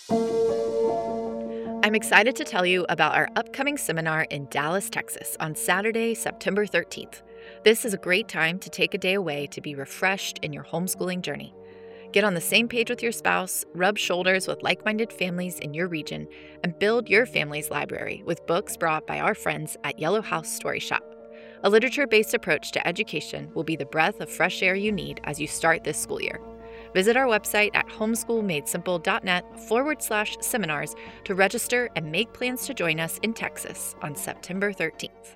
I'm excited to tell you about our upcoming seminar in Dallas, Texas on Saturday, September 13th. This is a great time to take a day away to be refreshed in your homeschooling journey. Get on the same page with your spouse, rub shoulders with like-minded families in your region, and build your family's library with books brought by our friends at Yellow House Story Shop. A literature-based approach to education will be the breath of fresh air you need as you start this school year. Visit our website at homeschoolmadesimple.net/seminars to register and make plans to join us in Texas on September 13th.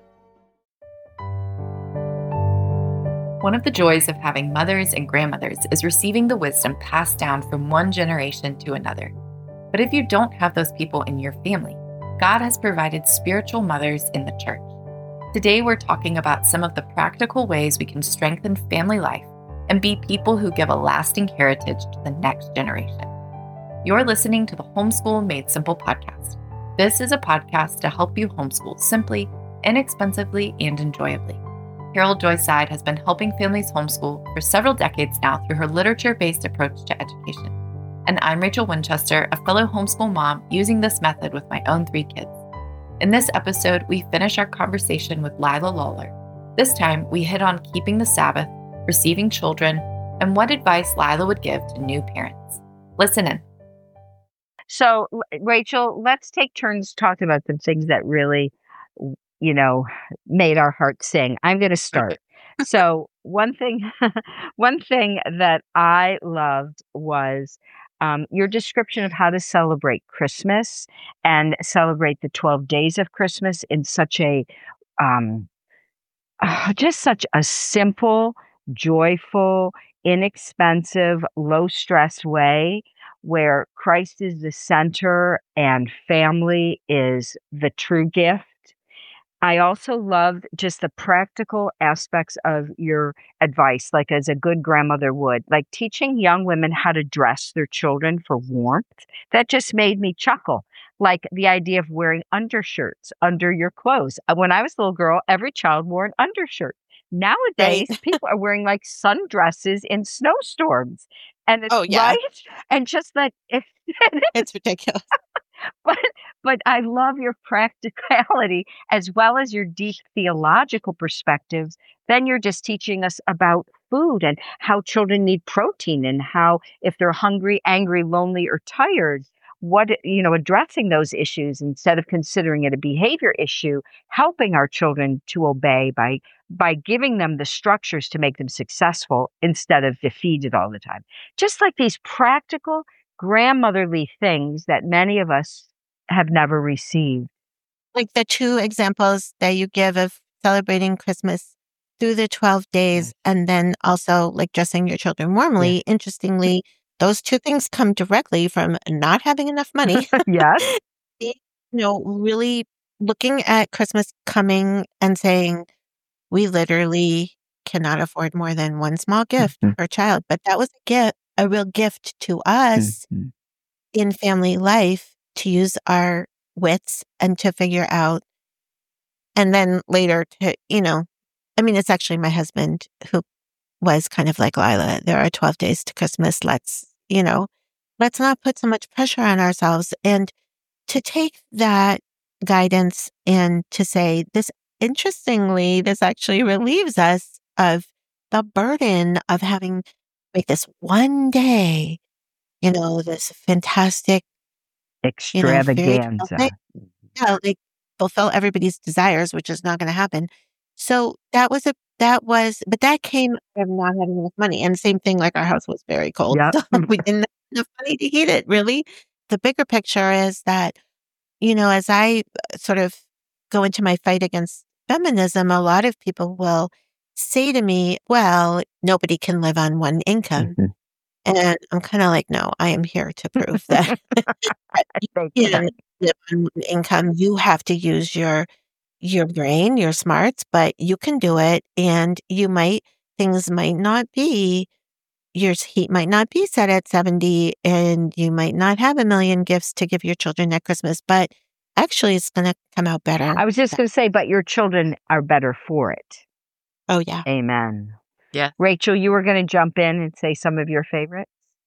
One of the joys of having mothers and grandmothers is receiving the wisdom passed down from one generation to another. But if you don't have those people in your family, God has provided spiritual mothers in the church. Today, we're talking about some of the practical ways we can strengthen family life and be people who give a lasting heritage to the next generation. You're listening to the Homeschool Made Simple podcast. This is a podcast to help you homeschool simply, inexpensively, and enjoyably. Carol Joy Seid has been helping families homeschool for several decades now through her literature-based approach to education. And I'm Rachel Winchester, a fellow homeschool mom using this method with my own 3 kids. In this episode, we finish our conversation with Lila Lawler. This time, we hit on keeping the Sabbath, receiving children, and what advice Lila would give to new parents. Listen in. So, Rachel, let's take turns talking about some things that really, made our hearts sing. I'm going to start. So, one thing that I loved was your description of how to celebrate Christmas and celebrate the 12 days of Christmas in such a just such a simple, joyful, inexpensive, low stress way where Christ is the center and family is the true gift. I also loved just the practical aspects of your advice, like as a good grandmother would, like teaching young women how to dress their children for warmth. That just made me chuckle. Like the idea of wearing undershirts under your clothes. When I was a little girl, every child wore an undershirt. Nowadays, people are wearing like sundresses in snowstorms. And it's right. And just like it's ridiculous. But I love your practicality as well as your deep theological perspectives. Then you're just teaching us about food and how children need protein and how if they're hungry, angry, lonely, or tired, addressing those issues instead of considering it a behavior issue, helping our children to obey by giving them the structures to make them successful instead of defeated all the time. Just like these practical grandmotherly things that many of us have never received. Like the 2 examples that you give of celebrating Christmas through the 12 days and then also like dressing your children warmly. Yeah. Interestingly, those 2 things come directly from not having enough money. Yes. Really looking at Christmas coming and saying, we literally cannot afford more than one small gift per child. But that was a real gift to us in family life to use our wits and to figure out. And then later it's actually my husband who was kind of like, Lila, there are 12 days to Christmas. Let's not put so much pressure on ourselves. And to take that guidance and to say this, interestingly, this actually relieves us of the burden of having like this one day, this fantastic extravaganza. Like fulfill everybody's desires, which is not going to happen. So but that came from not having enough money. And same thing, like our house was very cold. Yep. So we didn't have enough money to heat it, really. The bigger picture is that, as I sort of go into my fight against feminism, a lot of people will say to me, well, nobody can live on one income. And I'm kind of like, no, I am here to prove that you can't live on one income. You have to use your brain, your smarts, but you can do it. And things might not be, your heat might not be set at 70 and you might not have a million gifts to give your children at Christmas, but actually it's going to come out better. I was just going to say, but your children are better for it. Oh, yeah. Amen. Yeah. Rachel, you were going to jump in and say some of your favorites?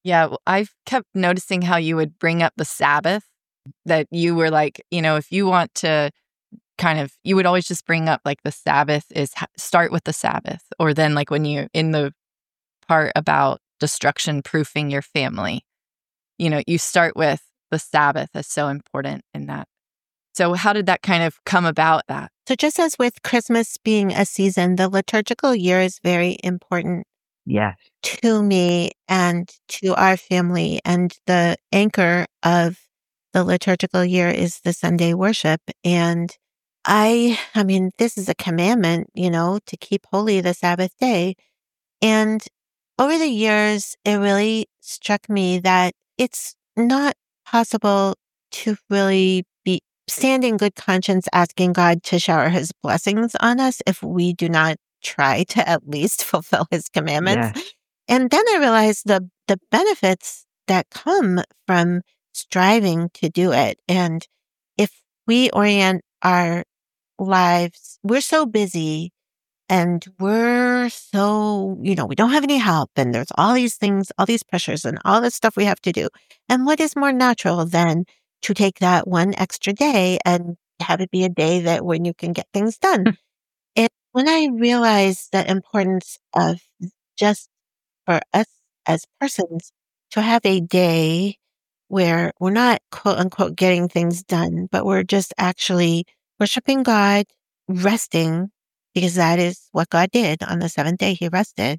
Yeah, well, I've kept noticing how you would bring up the Sabbath, that you were like, if you want to you would always just bring up like the Sabbath start with the Sabbath. Or then like when you in the part about destruction proofing your family, you start with the Sabbath as so important in that. So how did that kind of come about that? So just as with Christmas being a season, the liturgical year is very important Yes. to me and to our family. And the anchor of the liturgical year is the Sunday worship. And I mean, this is a commandment, to keep holy the Sabbath day. And over the years, it really struck me that it's not possible to really stand in good conscience asking God to shower his blessings on us if we do not try to at least fulfill his commandments. Yes. And then I realized the benefits that come from striving to do it. And if we orient our lives, we're so busy and we're so, we don't have any help and there's all these things, all these pressures and all this stuff we have to do. And what is more natural than to take that one extra day and have it be a day that when you can get things done? And when I realized the importance of just for us as persons to have a day where we're not quote unquote getting things done, but we're just actually worshiping God, resting, because that is what God did on the seventh day. He rested,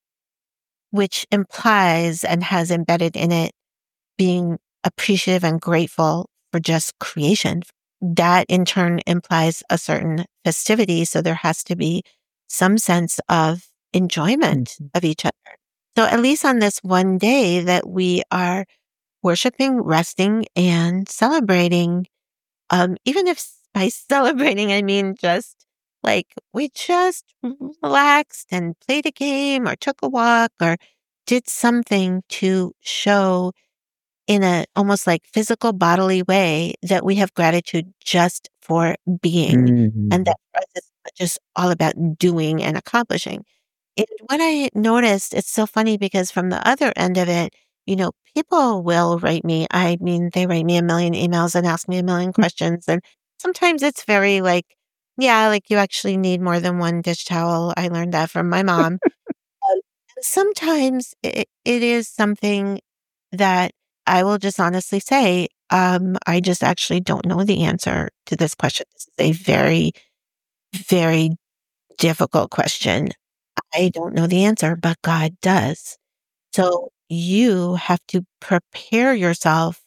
which implies and has embedded in it being appreciative and grateful for just creation. That in turn implies a certain festivity. So there has to be some sense of enjoyment of each other. So at least on this one day that we are worshiping, resting, and celebrating, even if by celebrating, I mean just like we just relaxed and played a game or took a walk or did something to show in a almost like physical bodily way that we have gratitude just for being. And that for us is just all about doing and accomplishing. And what I noticed, it's so funny because from the other end of it, people will write me. I mean, they write me a million emails and ask me a million questions. And sometimes it's very like, yeah, like you actually need more than one dish towel. I learned that from my mom. And sometimes it is something that I will just honestly say, I just actually don't know the answer to this question. This is a very, very difficult question. I don't know the answer, but God does. So you have to prepare yourself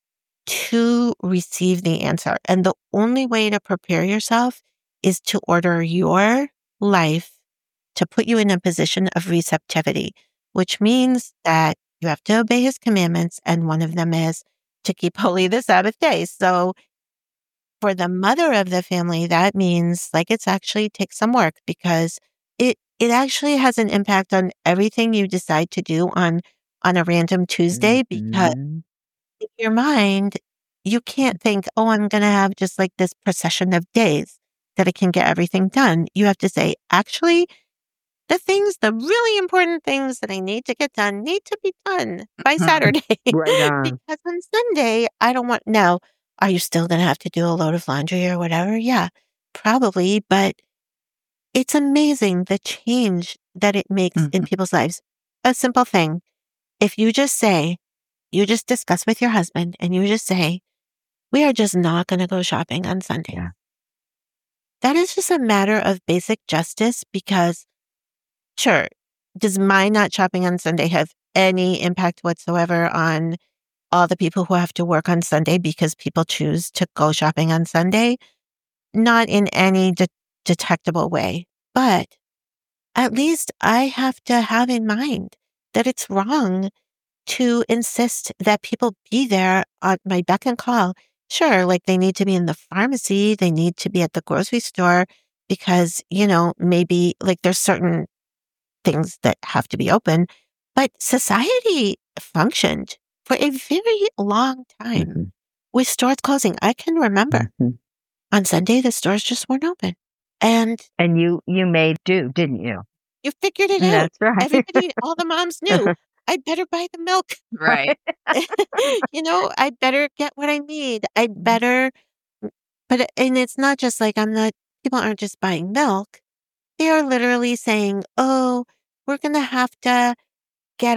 to receive the answer. And the only way to prepare yourself is to order your life to put you in a position of receptivity, which means that you have to obey his commandments. And one of them is to keep holy the Sabbath day. So for the mother of the family, that means like it's actually takes some work because it actually has an impact on everything you decide to do on a random Tuesday because in your mind, you can't think, oh, I'm going to have just like this procession of days that I can get everything done. You have to say, actually, the really important things that I need to get done need to be done by Saturday. Right on. Because on Sunday, I don't want, now, are you still going to have to do a load of laundry or whatever? Yeah, probably. But it's amazing the change that it makes in people's lives. A simple thing. If you just discuss with your husband and you just say, we are just not going to go shopping on Sunday. Yeah. That is just a matter of basic justice because, sure, does my not shopping on Sunday have any impact whatsoever on all the people who have to work on Sunday because people choose to go shopping on Sunday? Not in any detectable way. But at least I have to have in mind that it's wrong to insist that people be there on my beck and call. Sure, like they need to be in the pharmacy, they need to be at the grocery store because, maybe like there's certain things that have to be open. But society functioned for a very long time with stores closing. I can remember on Sunday, the stores just weren't open. And you made do, didn't you? you figured it out. That's right. Everybody, all the moms knew. I better buy the milk. Right. I better get what I need. I better, and it's not just like people aren't just buying milk. They are literally saying, oh, we're going to have to get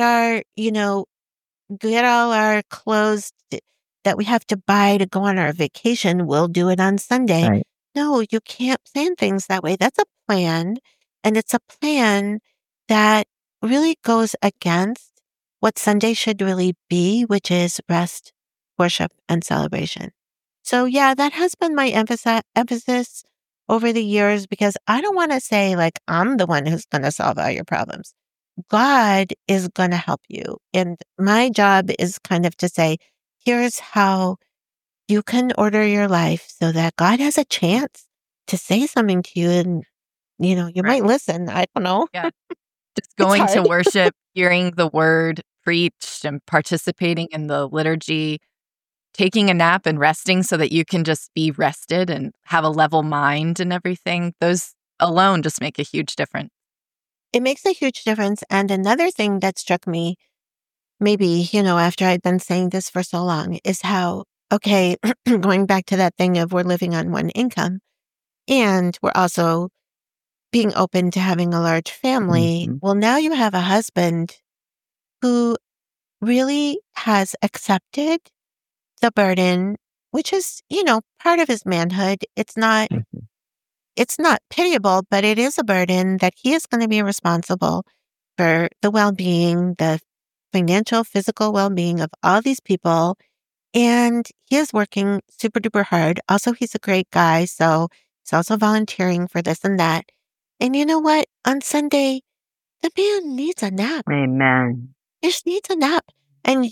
get all our clothes that we have to buy to go on our vacation. We'll do it on Sunday. Right. No, you can't plan things that way. That's a plan. And it's a plan that really goes against what Sunday should really be, which is rest, worship, and celebration. So yeah, that has been my emphasis over the years, because I don't want to say like I'm the one who's going to solve all your problems. God is going to help you. And my job is kind of to say, here's how you can order your life so that God has a chance to say something to you. And, you Right. might listen. I don't know. Yeah. Just It's going to hard. worship, hearing the word preached and participating in the liturgy, taking a nap and resting so that you can just be rested and have a level mind and everything. Those alone just make a huge difference. It makes a huge difference. And another thing that struck me, maybe, after I'd been saying this for so long, is how, okay, going back to that thing of we're living on one income and we're also being open to having a large family. Mhm. Well, now you have a husband who really has accepted the burden, which is, part of his manhood. Mhm. It's not pitiable, but it is a burden that he is going to be responsible for the well-being, the financial, physical well-being of all these people. And he is working super duper hard. Also, he's a great guy. So he's also volunteering for this and that. And you know what? On Sunday, the man needs a nap. Amen. He just needs a nap. And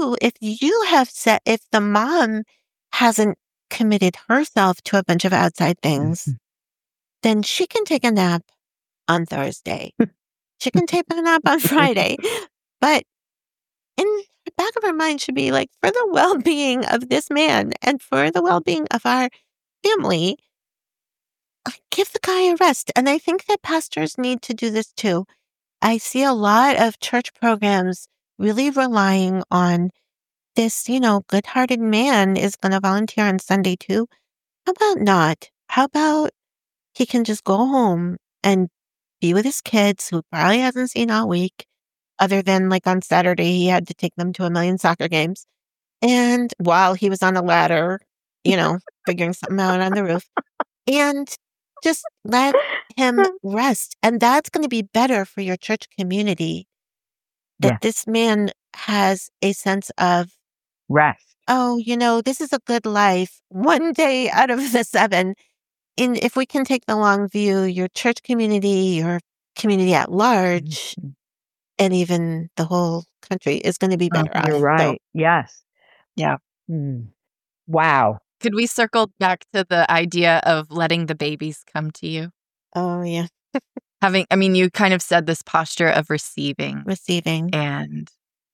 if the mom hasn't committed herself to a bunch of outside things, Mhm. then she can take a nap on Thursday. She can take a nap on Friday. But in the back of her mind should be like, for the well-being of this man and for the well-being of our family, give the guy a rest. And I think that pastors need to do this too. I see a lot of church programs really relying on this, good-hearted man is going to volunteer on Sunday too. How about not? How about he can just go home and be with his kids who probably hasn't seen all week, other than like on Saturday, he had to take them to a million soccer games. And while he was on a ladder, figuring something out on the roof, and just let him rest. And that's going to be better for your church community, that Yeah. this man has a sense of, Rest. oh, this is a good life. One day out of the 7. And if we can take the long view, your church community, your community at large, Mhm. and even the whole country is going to be better off. You're So, right. Yes. yeah. Mm. Wow. Could we circle back to the idea of letting the babies come to you? Oh, yeah. You kind of said this posture of receiving. Receiving. And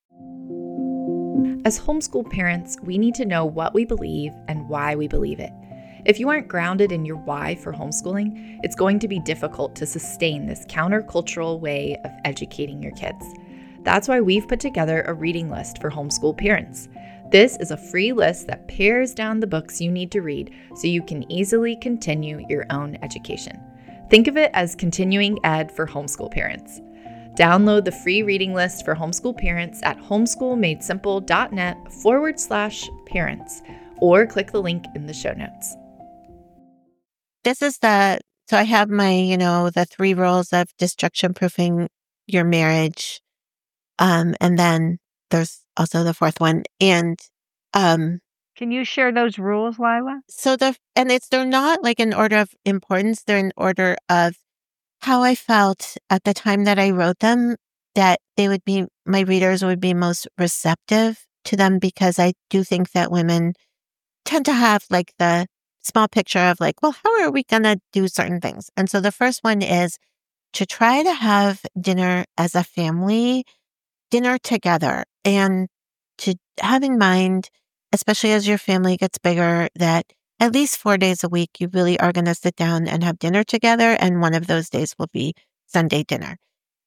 as homeschool parents, we need to know what we believe and why we believe it. If you aren't grounded in your why for homeschooling, it's going to be difficult to sustain this countercultural way of educating your kids. That's why we've put together a reading list for homeschool parents. This is a free list that pares down the books you need to read so you can easily continue your own education. Think of it as continuing ed for homeschool parents. Download the free reading list for homeschool parents at homeschoolmadesimple.net/parents or click the link in the show notes. This is so I have my, the 3 rules of destruction proofing your marriage. And then there's also the 4th one. And, Can you share those rules, Lila? so they're not like in order of importance. They're in order of how I felt at the time that I wrote them, that my readers would be most receptive to them, because I do think that women tend to have like the small picture of like, well, how are we going to do certain things? And so the first one is to try to have dinner as a family, dinner together, and to have in mind, especially as your family gets bigger, that at least 4 days a week, you really are going to sit down and have dinner together. And one of those days will be Sunday dinner.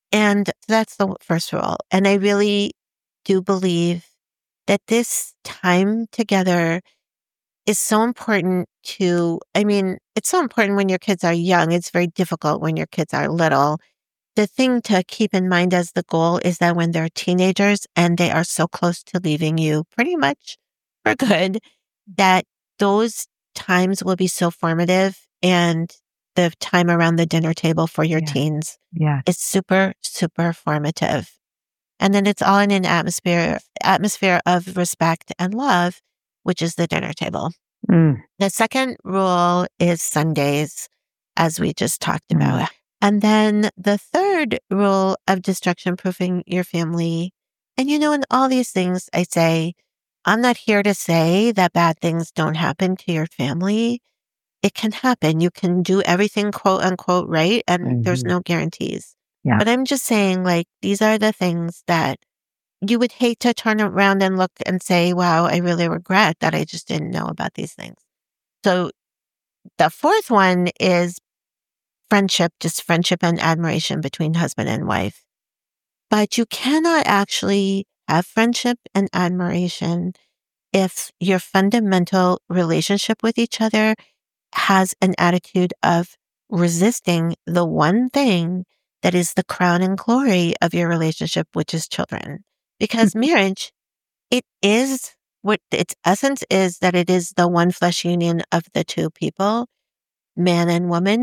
And that's the first rule. And I really do believe that this time together is so important it's so important when your kids are young. It's very difficult when your kids are little. The thing to keep in mind as the goal is that when they're teenagers and they are so close to leaving you pretty much for good, that those times will be so formative, and the time around the dinner table for your Yeah. teens Yeah. is super, super formative. And then it's all in an atmosphere of respect and love, which is the dinner table. Mm. The second rule is Sundays, as we just talked Mm. about. And then the third rule of destruction proofing your family. And in all these things, I say, I'm not here to say that bad things don't happen to your family. It can happen. You can do everything quote unquote right, and there's Mhm. no guarantees. Yeah. But I'm just saying, like, these are the things that you would hate to turn around and look and say, wow, I really regret that I just didn't know about these things. So the fourth one is friendship, just friendship and admiration between husband and wife. But you cannot actually have friendship and admiration if your fundamental relationship with each other has an attitude of resisting the one thing that is the crown and glory of your relationship, which is children. Because marriage, it is what its essence is, that it is the one flesh union of the two people, man and woman,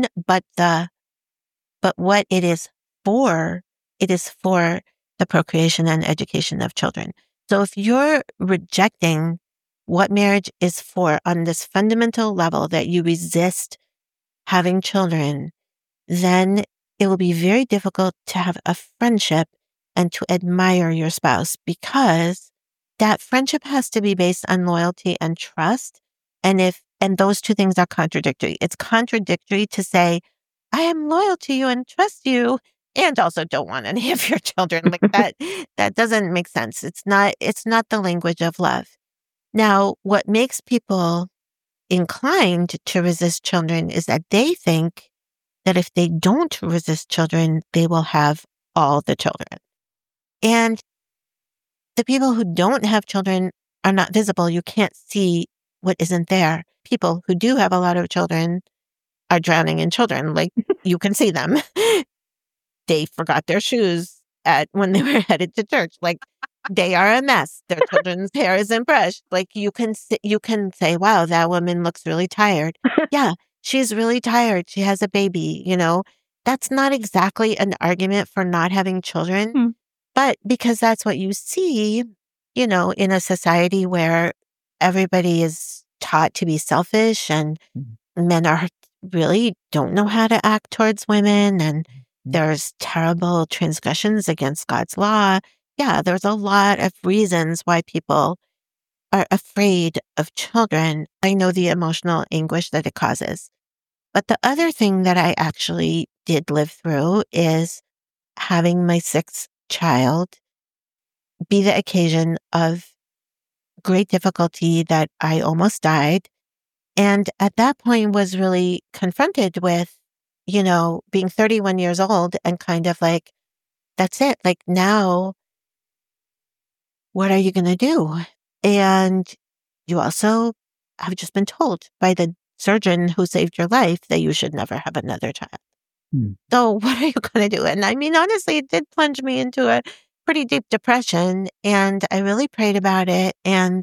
but what it is for the procreation and education of children. So if you're rejecting what marriage is for on this fundamental level, that you resist having children, then it will be very difficult to have a friendship and to admire your spouse, because that friendship has to be based on loyalty and trust. And those two things are contradictory. It's contradictory to say, I am loyal to you and trust you, and also don't want any of your children. Like that doesn't make sense. It's not the language of love. Now, what makes people inclined to resist children is that they think that if they don't resist children, they will have all the children. And the people who don't have children are not visible. You can't see what isn't there. People who do have a lot of children are drowning in children. Like, you can see them. They forgot their shoes when they were headed to church. Like, they are a mess. Their children's hair isn't brushed. Like, you can say, wow, that woman looks really tired. Yeah, she's really tired. She has a baby, That's not exactly an argument for not having children, Hmm. but because that's what you see, in a society where everybody is taught to be selfish, and men really don't know how to act towards women, and there's terrible transgressions against God's law. Yeah, there's a lot of reasons why people are afraid of children. I know the emotional anguish that it causes. But the other thing that I actually did live through is having my sixth child be the occasion of great difficulty, that I almost died. And at that point was really confronted with, being 31 years old and kind of like, that's it. Like, now, what are you going to do? And you also have just been told by the surgeon who saved your life that you should never have another child. Hmm. So what are you going to do? And I mean, honestly, it did plunge me into a pretty deep depression. And I really prayed about it. And,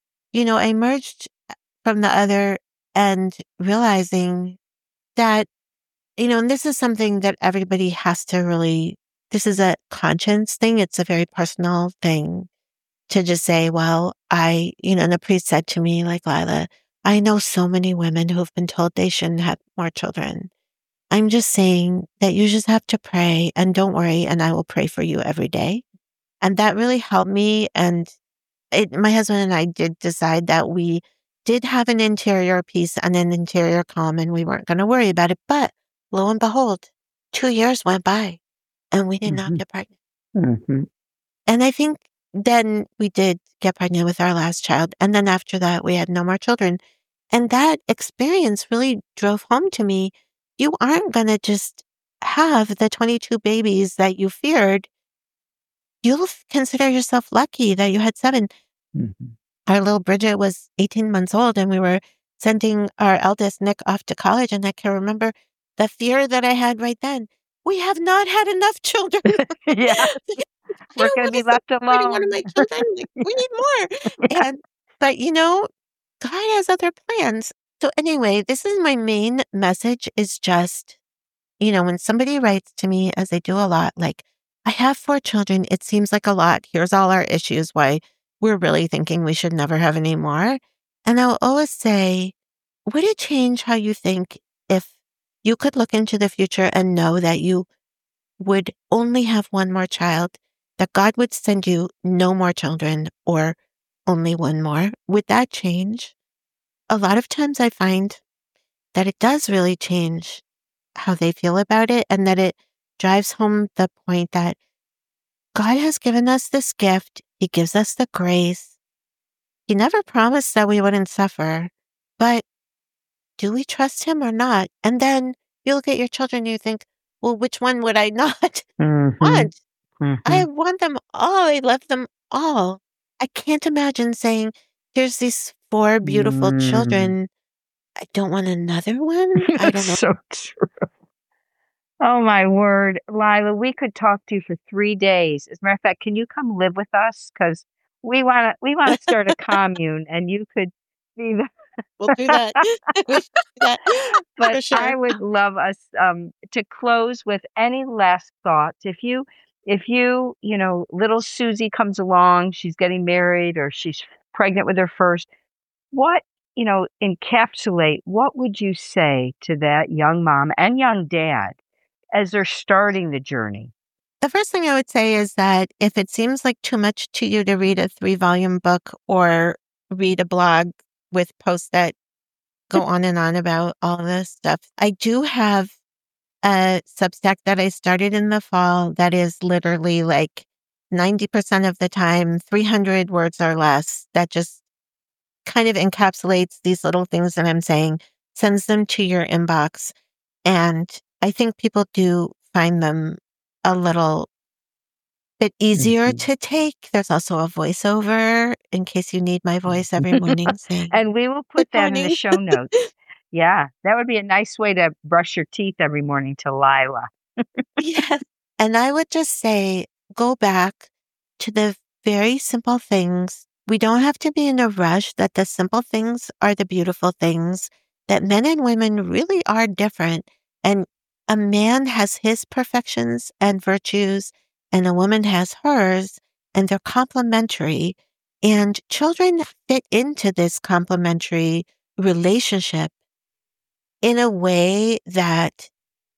I emerged from the other end realizing that, and this is something that everybody has to really, this is a conscience thing. It's a very personal thing to just say, well, and the priest said to me, like, Lila, I know so many women who've been told they shouldn't have more children. I'm just saying that you just have to pray, and don't worry, and I will pray for you every day. And that really helped me. And my husband and I did decide that we did have an interior peace and an interior calm, and we weren't going to worry about it. But lo and behold, 2 years went by and we did not Mhm. get pregnant. Mhm. And I think then we did get pregnant with our last child. And then after that, we had no more children. And that experience really drove home to me, you aren't going to just have the 22 babies that you feared, you'll consider yourself lucky that you had 7. Mhm. Our little Bridget was 18 months old, and we were sending our eldest Nick off to college, and I can remember the fear that I had right then. We have not had enough children. Yeah, I we're don't gonna want be to stop left supporting one of alone. my children. Like, we need more. Yeah. And but God has other plans. So anyway, this is my main message is just, when somebody writes to me, as they do a lot, like, I have 4 children. It seems like a lot. Here's all our issues why we're really thinking we should never have any more. And I'll always say, would it change how you think if you could look into the future and know that you would only have one more child, that God would send you no more children or only one more? Would that change? A lot of times I find that it does really change how they feel about it, and that it drives home the point that God has given us this gift. He gives us the grace. He never promised that we wouldn't suffer, but do we trust him or not? And then you look at your children and you think, well, which one would I not Mhm. want? I Mhm. want them all. I love them all. I can't imagine saying, here's these 4 beautiful Mm. children. I don't want another one. I That's don't know. so true. Oh my word. Lila, we could talk to you for 3 days. As a matter of fact, can you come live with us? Because we wanna start a commune and you could be the We'll do that. We should do that but for I sure. would love us to close with any last thoughts. If you, little Susie comes along, she's getting married or she's pregnant with her first, what, encapsulate, what would you say to that young mom and young dad as they're starting the journey? The first thing I would say is that if it seems like too much to you to read a 3-volume book or read a blog with posts that go on and on about all of this stuff, I do have a Substack that I started in the fall that is literally like 90% of the time, 300 words or less, that just kind of encapsulates these little things that I'm saying, sends them to your inbox. And I think people do find them a little bit easier Mhm. to take. There's also a voiceover in case you need my voice every morning saying, And we will good put that in the morning. show notes. Yeah, that would be a nice way to brush your teeth every morning to Lila. Yes. And I would just say, go back to the very simple things. We don't have to be in a rush, that the simple things are the beautiful things, that men and women really are different. And a man has his perfections and virtues, and a woman has hers, and they're complementary. And children fit into this complementary relationship in a way that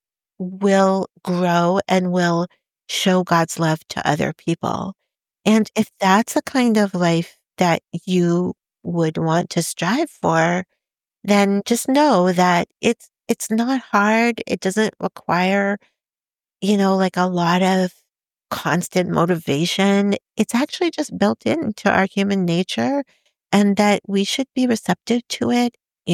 will grow and will show God's love to other people. And if that's a kind of life that you would want to strive for, then just know that it's not hard. It doesn't require, like a lot of constant motivation. It's actually just built into our human nature, and that we should be receptive to it.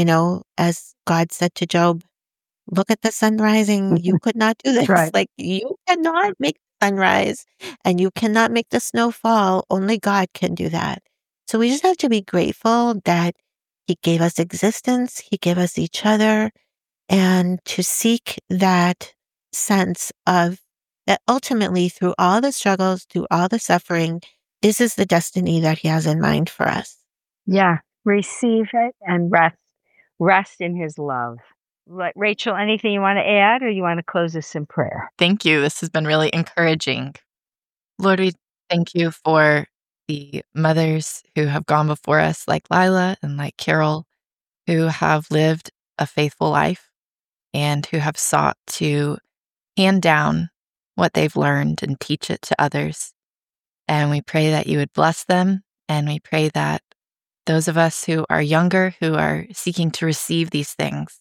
As God said to Job, look at the sun rising. You could not do this. Right. Like, you cannot make the sun rise and you cannot make the snow fall. Only God can do that. So we just have to be grateful that He gave us existence, He gave us each other, and to seek that sense of that ultimately, through all the struggles, through all the suffering, this is the destiny that He has in mind for us. Yeah. Receive it and rest. Rest in his love. Rachel, anything you want to add or you want to close this in prayer? Thank you. This has been really encouraging. Lord, we thank you for the mothers who have gone before us, like Lila and like Carol, who have lived a faithful life and who have sought to hand down what they've learned and teach it to others. And we pray that you would bless them. And we pray that those of us who are younger, who are seeking to receive these things,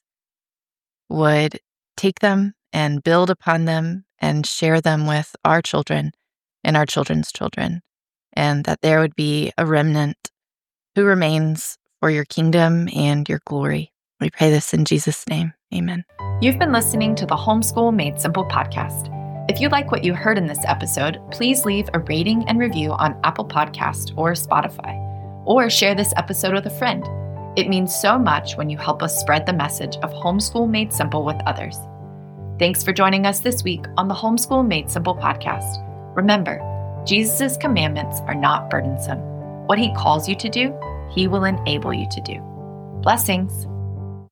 would take them and build upon them and share them with our children and our children's children, and that there would be a remnant who remains for your kingdom and your glory. We pray this in Jesus' name. Amen. You've been listening to the Homeschool Made Simple podcast. If you like what you heard in this episode, please leave a rating and review on Apple Podcast or Spotify, or share this episode with a friend. It means so much when you help us spread the message of Homeschool Made Simple with others. Thanks for joining us this week on the Homeschool Made Simple podcast. Remember, Jesus' commandments are not burdensome. What he calls you to do, he will enable you to do. Blessings.